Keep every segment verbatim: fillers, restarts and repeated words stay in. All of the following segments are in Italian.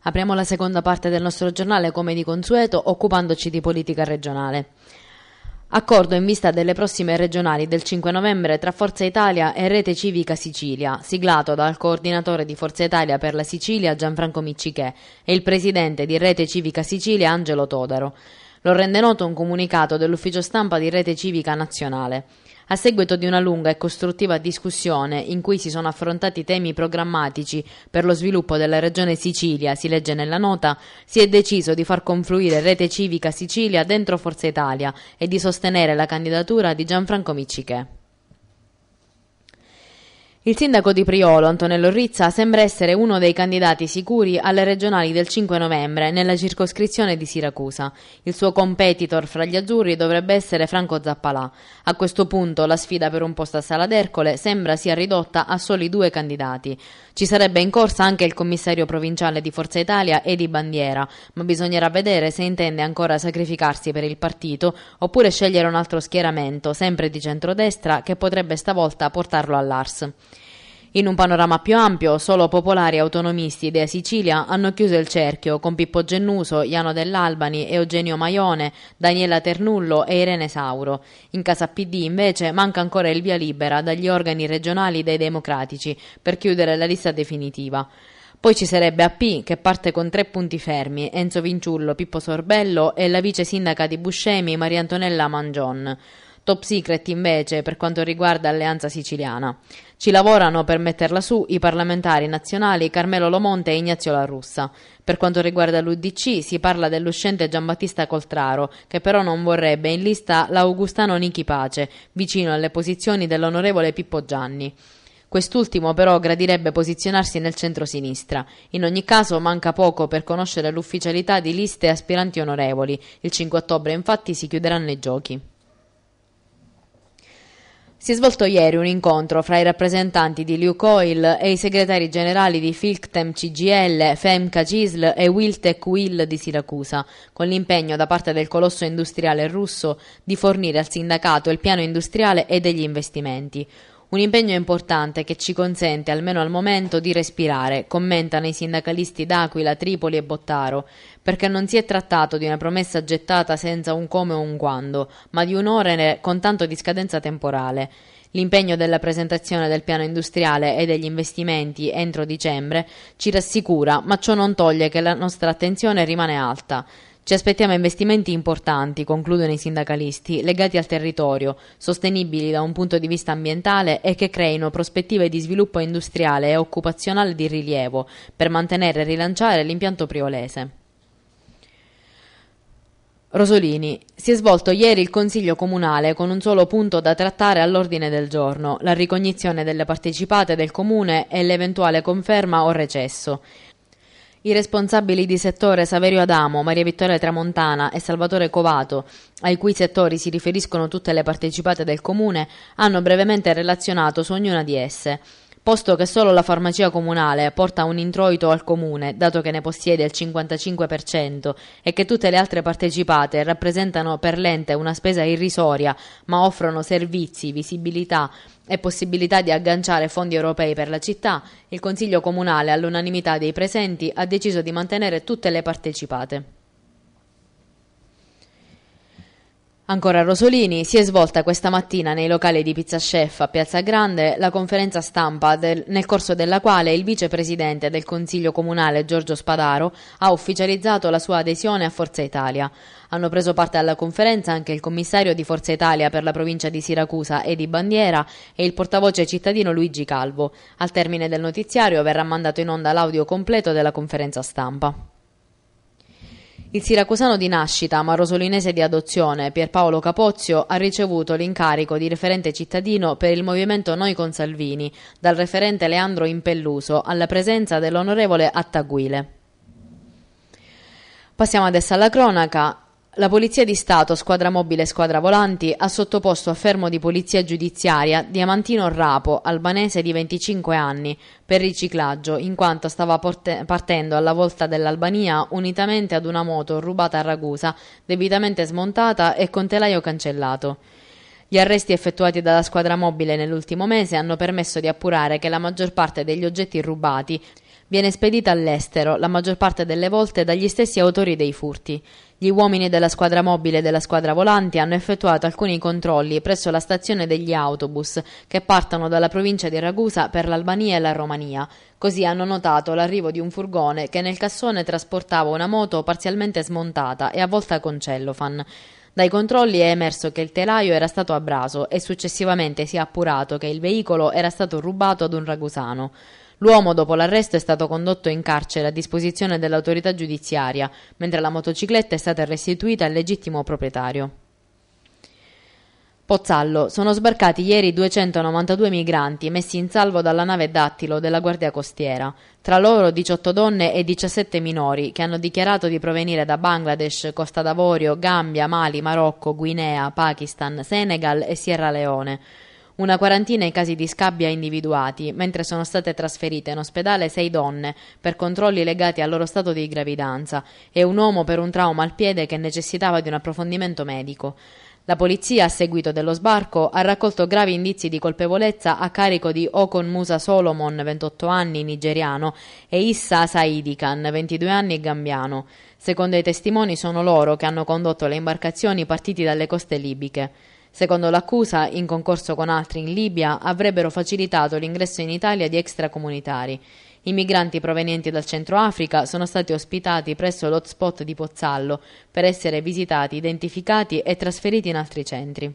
Apriamo la seconda parte del nostro giornale come di consueto occupandoci di politica regionale. Accordo in vista delle prossime regionali del cinque novembre tra Forza Italia e Rete Civica Sicilia, siglato dal coordinatore di Forza Italia per la Sicilia Gianfranco Miccichè e il presidente di Rete Civica Sicilia Angelo Todaro. Lo rende noto un comunicato dell'ufficio stampa di Rete Civica Nazionale. A seguito di una lunga e costruttiva discussione in cui si sono affrontati temi programmatici per lo sviluppo della regione Sicilia, si legge nella nota, si è deciso di far confluire Rete Civica Sicilia dentro Forza Italia e di sostenere la candidatura di Gianfranco Miccichè. Il sindaco di Priolo, Antonello Rizza, sembra essere uno dei candidati sicuri alle regionali del cinque novembre nella circoscrizione di Siracusa. Il suo competitor fra gli azzurri dovrebbe essere Franco Zappalà. A questo punto la sfida per un posto a Sala d'Ercole sembra sia ridotta a soli due candidati. Ci sarebbe in corsa anche il commissario provinciale di Forza Italia, Edi Bandiera, ma bisognerà vedere se intende ancora sacrificarsi per il partito oppure scegliere un altro schieramento, sempre di centrodestra, che potrebbe stavolta portarlo all'A R S. In un panorama più ampio, solo popolari e autonomisti Idea Sicilia hanno chiuso il cerchio con Pippo Gennuso, Iano Dell'Albani, Eugenio Maione, Daniela Ternullo e Irene Sauro. In casa P D invece manca ancora il via libera dagli organi regionali dei democratici per chiudere la lista definitiva. Poi ci sarebbe A P che parte con tre punti fermi, Enzo Vinciullo, Pippo Sorbello e la vice sindaca di Buscemi Maria Antonella Mangion. Top secret invece per quanto riguarda Alleanza Siciliana. Ci lavorano per metterla su i parlamentari nazionali Carmelo Lomonte e Ignazio La Russa. Per quanto riguarda l'U D C si parla dell'uscente Giambattista Coltraro, che però non vorrebbe in lista l'Augustano Nichi Pace, vicino alle posizioni dell'onorevole Pippo Gianni. Quest'ultimo però gradirebbe posizionarsi nel centro-sinistra. In ogni caso manca poco per conoscere l'ufficialità di liste aspiranti onorevoli. Il cinque ottobre infatti si chiuderanno i giochi. Si è svolto ieri un incontro fra i rappresentanti di Lukoil e i segretari generali di Filctem C G L, Femca Cisl e Wiltec Will di Siracusa, con l'impegno da parte del colosso industriale russo di fornire al sindacato il piano industriale e degli investimenti. Un impegno importante che ci consente, almeno al momento, di respirare, commentano i sindacalisti d'Aquila, Tripoli e Bottaro, perché non si è trattato di una promessa gettata senza un come o un quando, ma di un onere con tanto di scadenza temporale. L'impegno della presentazione del piano industriale e degli investimenti entro dicembre ci rassicura, ma ciò non toglie che la nostra attenzione rimane alta. Ci aspettiamo investimenti importanti, concludono i sindacalisti, legati al territorio, sostenibili da un punto di vista ambientale e che creino prospettive di sviluppo industriale e occupazionale di rilievo per mantenere e rilanciare l'impianto priolese. Rosolini. Si è svolto ieri il Consiglio Comunale con un solo punto da trattare all'ordine del giorno, la ricognizione delle partecipate del Comune e l'eventuale conferma o recesso. I responsabili di settore Saverio Adamo, Maria Vittoria Tramontana e Salvatore Covato, ai cui settori si riferiscono tutte le partecipate del Comune, hanno brevemente relazionato su ognuna di esse. Posto che solo la farmacia comunale porta un introito al Comune, dato che ne possiede il cinquantacinque per cento, e che tutte le altre partecipate rappresentano per l'ente una spesa irrisoria, ma offrono servizi, visibilità e possibilità di agganciare fondi europei per la città, il Consiglio Comunale, all'unanimità dei presenti, ha deciso di mantenere tutte le partecipate. Ancora a Rosolini, si è svolta questa mattina nei locali di Pizza Chef a Piazza Grande la conferenza stampa del, nel corso della quale il vicepresidente del Consiglio Comunale Giorgio Spadaro ha ufficializzato la sua adesione a Forza Italia. Hanno preso parte alla conferenza anche il commissario di Forza Italia per la provincia di Siracusa Edi Bandiera e il portavoce cittadino Luigi Calvo. Al termine del notiziario verrà mandato in onda l'audio completo della conferenza stampa. Il siracusano di nascita, ma rosolinese di adozione, Pierpaolo Capozio, ha ricevuto l'incarico di referente cittadino per il movimento Noi con Salvini, dal referente Leandro Impelluso, alla presenza dell'onorevole Attaguile. Passiamo adesso alla cronaca. La Polizia di Stato, Squadra Mobile e Squadra Volanti, ha sottoposto a fermo di polizia giudiziaria Diamantino Rapo, albanese di venticinque anni, per riciclaggio, in quanto stava porte- partendo alla volta dell'Albania unitamente ad una moto rubata a Ragusa, debitamente smontata e con telaio cancellato. Gli arresti effettuati dalla Squadra Mobile nell'ultimo mese hanno permesso di appurare che la maggior parte degli oggetti rubati viene spedita all'estero, la maggior parte delle volte dagli stessi autori dei furti. Gli uomini della squadra mobile e della squadra volanti hanno effettuato alcuni controlli presso la stazione degli autobus che partono dalla provincia di Ragusa per l'Albania e la Romania. Così hanno notato l'arrivo di un furgone che nel cassone trasportava una moto parzialmente smontata e avvolta con cellofan. Dai controlli è emerso che il telaio era stato abraso e successivamente si è appurato che il veicolo era stato rubato ad un ragusano. L'uomo, dopo l'arresto, è stato condotto in carcere a disposizione dell'autorità giudiziaria, mentre la motocicletta è stata restituita al legittimo proprietario. Pozzallo. Sono sbarcati ieri duecentonovantadue migranti messi in salvo dalla nave Dattilo della Guardia Costiera. Tra loro diciotto donne e diciassette minori che hanno dichiarato di provenire da Bangladesh, Costa d'Avorio, Gambia, Mali, Marocco, Guinea, Pakistan, Senegal e Sierra Leone. Una quarantina i casi di scabbia individuati, mentre sono state trasferite in ospedale sei donne per controlli legati al loro stato di gravidanza e un uomo per un trauma al piede che necessitava di un approfondimento medico. La polizia, a seguito dello sbarco, ha raccolto gravi indizi di colpevolezza a carico di Okon Musa Solomon, ventotto anni, nigeriano, e Issa Saidikan, ventidue anni, gambiano. Secondo i testimoni sono loro che hanno condotto le imbarcazioni partiti dalle coste libiche. Secondo l'accusa, in concorso con altri in Libia, avrebbero facilitato l'ingresso in Italia di extracomunitari. I migranti provenienti dal Centro Africa sono stati ospitati presso l'hotspot di Pozzallo per essere visitati, identificati e trasferiti in altri centri.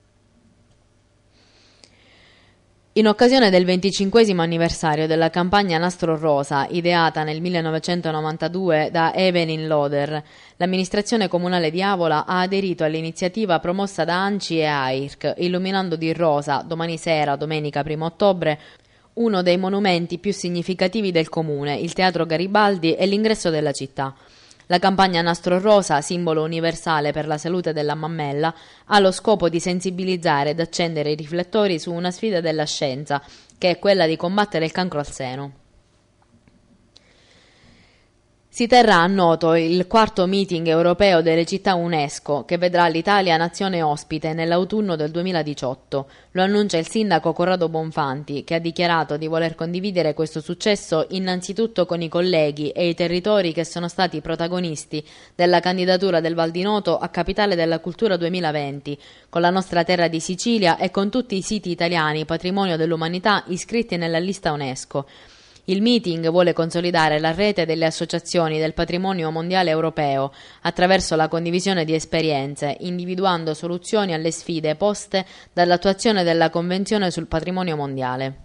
In occasione del venticinquesimo anniversario della campagna Nastro Rosa, ideata nel millenovecentonovantadue da Evelyn Loder, l'amministrazione comunale di Avola ha aderito all'iniziativa promossa da ANCI e AIRC, illuminando di rosa, domani sera, domenica primo ottobre, uno dei monumenti più significativi del comune, il Teatro Garibaldi e l'ingresso della città. La campagna Nastro Rosa, simbolo universale per la salute della mammella, ha lo scopo di sensibilizzare ed accendere i riflettori su una sfida della scienza, che è quella di combattere il cancro al seno. Si terrà a Noto il quarto meeting europeo delle città UNESCO, che vedrà l'Italia nazione ospite nell'autunno del duemiladiciotto. Lo annuncia il sindaco Corrado Bonfanti, che ha dichiarato di voler condividere questo successo innanzitutto con i colleghi e i territori che sono stati protagonisti della candidatura del Val di Noto a Capitale della Cultura duemilaventi, con la nostra terra di Sicilia e con tutti i siti italiani patrimonio dell'umanità iscritti nella lista UNESCO. Il meeting vuole consolidare la rete delle associazioni del patrimonio mondiale europeo attraverso la condivisione di esperienze, individuando soluzioni alle sfide poste dall'attuazione della Convenzione sul patrimonio mondiale.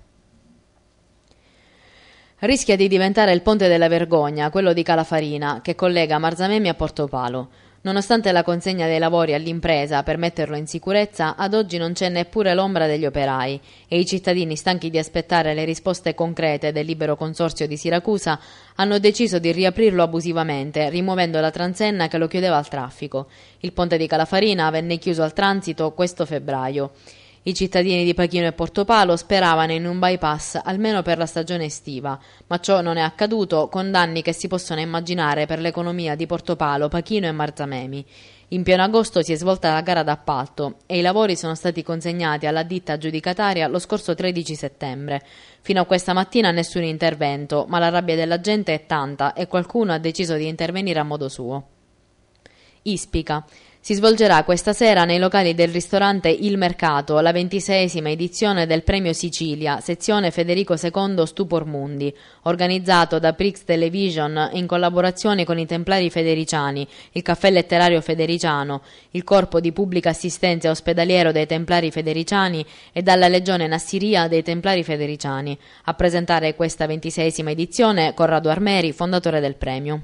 Rischia di diventare il Ponte della Vergogna, quello di Calafarina, che collega Marzamemi a Portopalo. Nonostante la consegna dei lavori all'impresa per metterlo in sicurezza, ad oggi non c'è neppure l'ombra degli operai e i cittadini, stanchi di aspettare le risposte concrete del libero consorzio di Siracusa, hanno deciso di riaprirlo abusivamente, rimuovendo la transenna che lo chiudeva al traffico. Il ponte di Calafarina venne chiuso al transito questo febbraio. I cittadini di Pachino e Portopalo speravano in un bypass almeno per la stagione estiva, ma ciò non è accaduto, con danni che si possono immaginare per l'economia di Portopalo, Pachino e Marzamemi. In pieno agosto si è svolta la gara d'appalto e i lavori sono stati consegnati alla ditta aggiudicataria lo scorso tredici settembre. Fino a questa mattina nessun intervento, ma la rabbia della gente è tanta e qualcuno ha deciso di intervenire a modo suo. Ispica. Si svolgerà questa sera nei locali del ristorante Il Mercato la ventiseiesima edizione del Premio Sicilia, sezione Federico secondo Stupor Mundi, organizzato da Prix Television in collaborazione con i Templari Federiciani, il Caffè Letterario Federiciano, il Corpo di Pubblica Assistenza Ospedaliero dei Templari Federiciani e dalla Legione Nassiria dei Templari Federiciani. A presentare questa ventiseiesima edizione Corrado Armeri, fondatore del premio.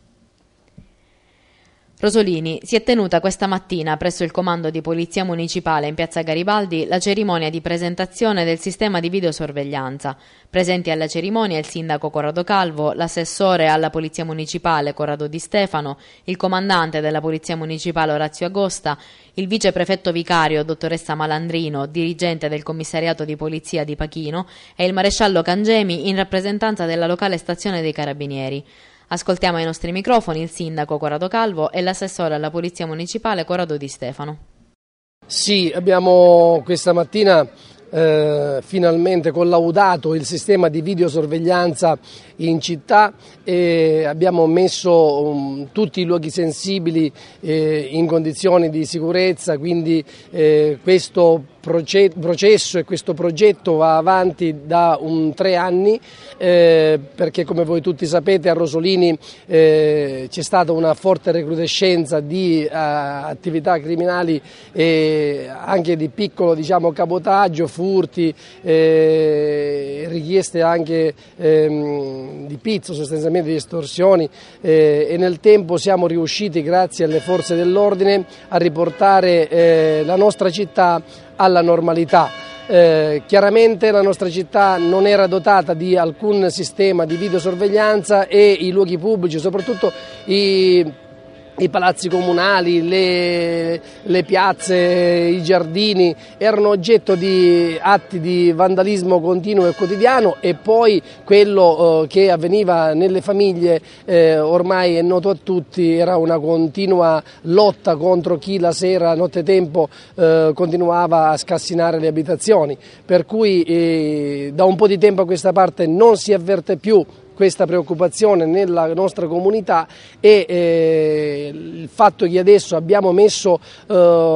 Rosolini, si è tenuta questa mattina presso il comando di polizia municipale in piazza Garibaldi la cerimonia di presentazione del sistema di videosorveglianza. Presenti alla cerimonia il sindaco Corrado Calvo, l'assessore alla polizia municipale Corrado Di Stefano, il comandante della polizia municipale Orazio Agosta, il viceprefetto vicario dottoressa Malandrino, dirigente del commissariato di polizia di Pachino e il maresciallo Cangemi in rappresentanza della locale stazione dei Carabinieri. Ascoltiamo ai nostri microfoni il sindaco Corrado Calvo e l'assessore alla polizia municipale Corrado Di Stefano. Sì, abbiamo questa mattina eh, finalmente collaudato il sistema di videosorveglianza in città e abbiamo messo um, tutti i luoghi sensibili eh, in condizioni di sicurezza, quindi eh, questo processo e questo progetto va avanti da un tre anni eh, perché, come voi tutti sapete, a Rosolini eh, c'è stata una forte recrudescenza di uh, attività criminali e anche di piccolo, diciamo, cabotaggio, furti, eh, richieste anche ehm, di pizzo, sostanzialmente di estorsioni eh, e nel tempo siamo riusciti, grazie alle forze dell'ordine, a riportare eh, la nostra città alla normalità. Eh, chiaramente la nostra città non era dotata di alcun sistema di videosorveglianza e i luoghi pubblici, soprattutto i I palazzi comunali, le, le piazze, i giardini erano oggetto di atti di vandalismo continuo e quotidiano, e poi quello eh, che avveniva nelle famiglie eh, ormai è noto a tutti, era una continua lotta contro chi la sera, nottetempo, eh, continuava a scassinare le abitazioni, per cui eh, da un po' di tempo a questa parte non si avverte più questa preoccupazione nella nostra comunità e eh, il fatto che adesso abbiamo messo eh,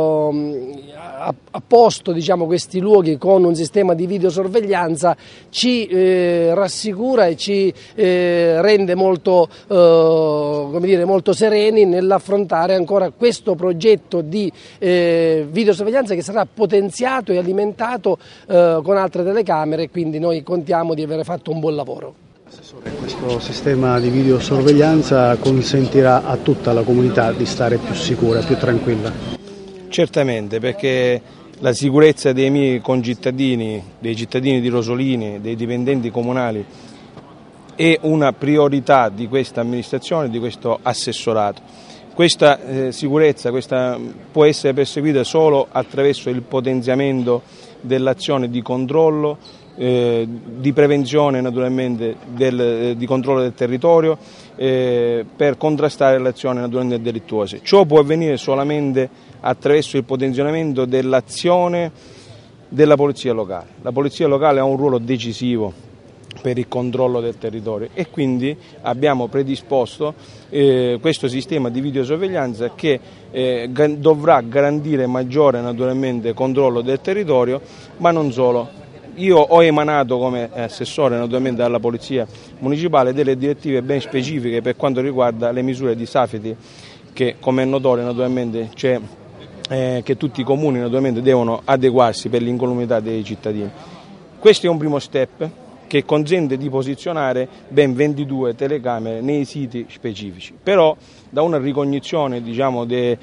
a, a posto, diciamo, questi luoghi con un sistema di videosorveglianza ci eh, rassicura e ci eh, rende molto, eh, come dire, molto sereni nell'affrontare ancora questo progetto di eh, videosorveglianza che sarà potenziato e alimentato eh, con altre telecamere, quindi noi contiamo di aver fatto un buon lavoro. Questo sistema di videosorveglianza consentirà a tutta la comunità di stare più sicura, più tranquilla? Certamente, perché la sicurezza dei miei concittadini, dei cittadini di Rosolini, dei dipendenti comunali è una priorità di questa amministrazione, di questo assessorato. Questa eh, sicurezza questa, può essere perseguita solo attraverso il potenziamento dell'azione di controllo, Eh, di prevenzione, naturalmente del, eh, di controllo del territorio eh, per contrastare le azioni naturalmente delittuose. Ciò può avvenire solamente attraverso il potenzionamento dell'azione della polizia locale. La polizia locale ha un ruolo decisivo per il controllo del territorio e quindi abbiamo predisposto eh, questo sistema di videosorveglianza che eh, dovrà garantire maggiore naturalmente controllo del territorio, ma non solo. Io ho emanato come assessore naturalmente alla Polizia Municipale delle direttive ben specifiche per quanto riguarda le misure di safety che, come è notorio, naturalmente c'è eh, che tutti i comuni naturalmente devono adeguarsi per l'incolumità dei cittadini. Questo è un primo step che consente di posizionare ben ventidue telecamere nei siti specifici, però da una ricognizione, diciamo, de,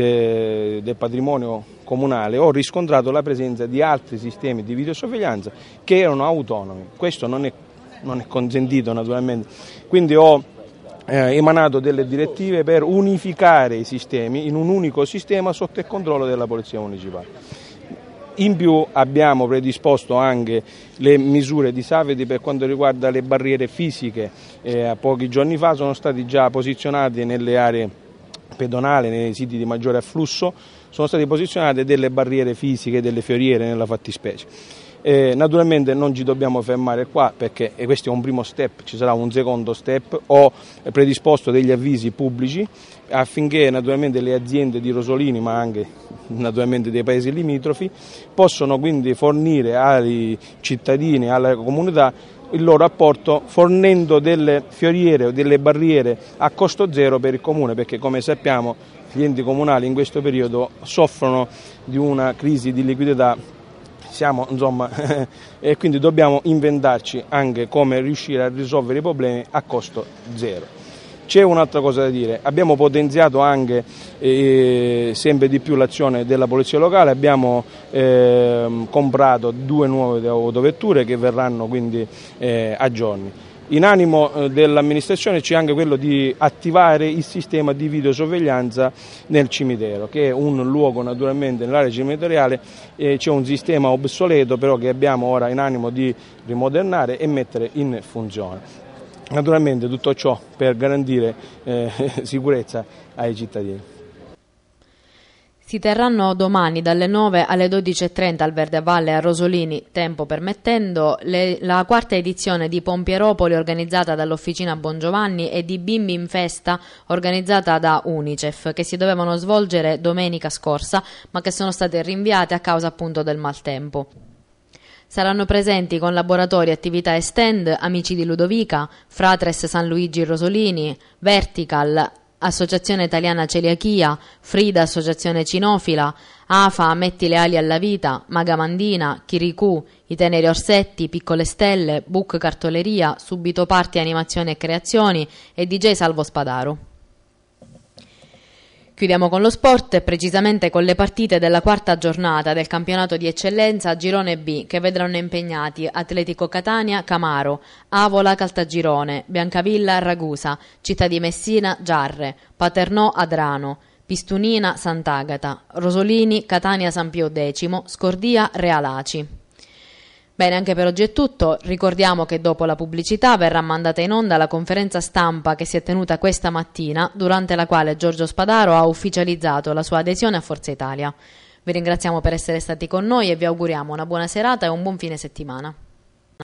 de, del patrimonio comunale ho riscontrato la presenza di altri sistemi di videosorveglianza che erano autonomi. Questo non è, non è consentito naturalmente, quindi ho eh, emanato delle direttive per unificare i sistemi in un unico sistema sotto il controllo della Polizia Municipale. In più abbiamo predisposto anche le misure di safety per quanto riguarda le barriere fisiche. Eh, pochi giorni fa sono stati già posizionati nelle aree pedonali, nei siti di maggiore afflusso, sono state posizionate delle barriere fisiche, delle fioriere nella fattispecie. Eh, naturalmente non ci dobbiamo fermare qua perché questo è un primo step, ci sarà un secondo step. Ho predisposto degli avvisi pubblici affinché naturalmente le aziende di Rosolini, ma anche naturalmente dei paesi limitrofi, possono quindi fornire ai cittadini, alla comunità, il loro apporto fornendo delle fioriere o delle barriere a costo zero per il comune, perché come sappiamo gli enti comunali in questo periodo soffrono di una crisi di liquidità. Siamo, insomma, e quindi dobbiamo inventarci anche come riuscire a risolvere i problemi a costo zero. C'è un'altra cosa da dire, abbiamo potenziato anche eh, sempre di più l'azione della polizia locale, abbiamo eh, comprato due nuove autovetture che verranno quindi eh, a giorni. In animo eh, dell'amministrazione c'è anche quello di attivare il sistema di videosorveglianza nel cimitero, che è un luogo naturalmente nell'area cimiteriale, eh, c'è un sistema obsoleto però che abbiamo ora in animo di rimodernare e mettere in funzione. Naturalmente tutto ciò per garantire eh, sicurezza ai cittadini. Si terranno domani dalle nove alle dodici e trenta al Verde Valle a Rosolini, tempo permettendo, le, la quarta edizione di Pompieropoli organizzata dall'Officina Bongiovanni e di Bimbi in Festa organizzata da Unicef, che si dovevano svolgere domenica scorsa ma che sono state rinviate a causa appunto del maltempo. Saranno presenti con laboratori, attività e stand Amici di Ludovica, Fratres San Luigi Rosolini, Vertical, Associazione Italiana Celiachia, Frida Associazione Cinofila, AFA Metti le ali alla vita, Magamandina, Chiricù, I Teneri Orsetti, Piccole Stelle, Book Cartoleria, Subito Parti Animazioni e Creazioni e D J Salvo Spadaro. Chiudiamo con lo sport e precisamente con le partite della quarta giornata del campionato di eccellenza Girone B, che vedranno impegnati Atletico Catania Camaro, Avola Caltagirone, Biancavilla Ragusa, Città di Messina Giarre, Paternò Adrano, Pistunina Sant'Agata, Rosolini Catania San Pio X, Scordia Realaci. Bene, anche per oggi è tutto. Ricordiamo che dopo la pubblicità verrà mandata in onda la conferenza stampa che si è tenuta questa mattina, durante la quale Giorgio Spadaro ha ufficializzato la sua adesione a Forza Italia. Vi ringraziamo per essere stati con noi e vi auguriamo una buona serata e un buon fine settimana.